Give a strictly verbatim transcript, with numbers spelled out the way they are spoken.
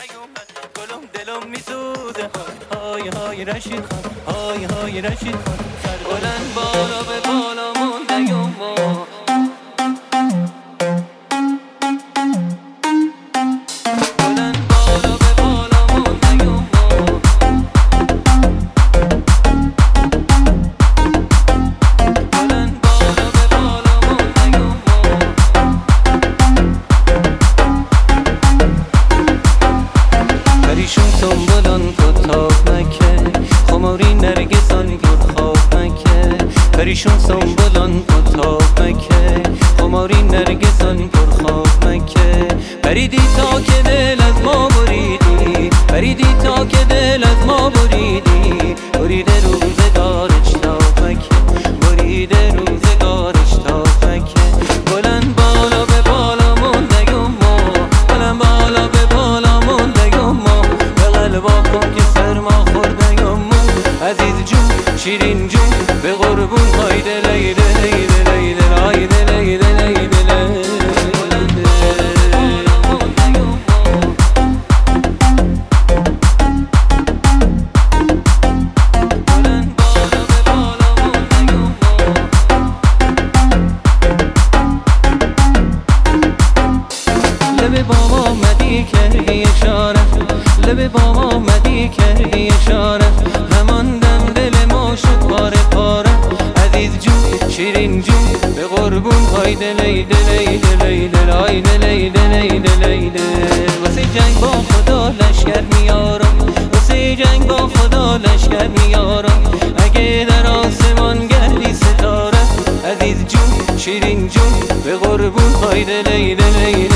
نیومد گلم دلم میسوزه های های رشید خان های های رشید خان سر بلند بالا به بالا مونده ما پریشون سنبولان پتاب مکه خماری نرگسان پر خواب مکه پریدی تا که دل از ما بریدی پریدی تا که دل از ما بریدی بریده روزگارش تا مکه بریده روزگارش تا مکه بلند بالا به بالا مونده ما بلند بالا به بالا مونده ما به قلبا کن که سر ما خورده ما عزیز جون شیرین جون به قربون هایده لیده لیده لیده لایده لیده لیده لیده لب بابا مدی کردی اشاره لب بابا مدی کردی اشاره همان دم دل ما شد پاره پاره عزیز جون شیرین جون به قربون هایده لیده لیده لیده لایده لیده لیده لیده واسه جنگ با خدا لشکر میارم واسه جنگ با خدا لشکر میارم اگه در آسمان گردی ستاره عزیز جون شیرین جون به قربون هایده لیده لیده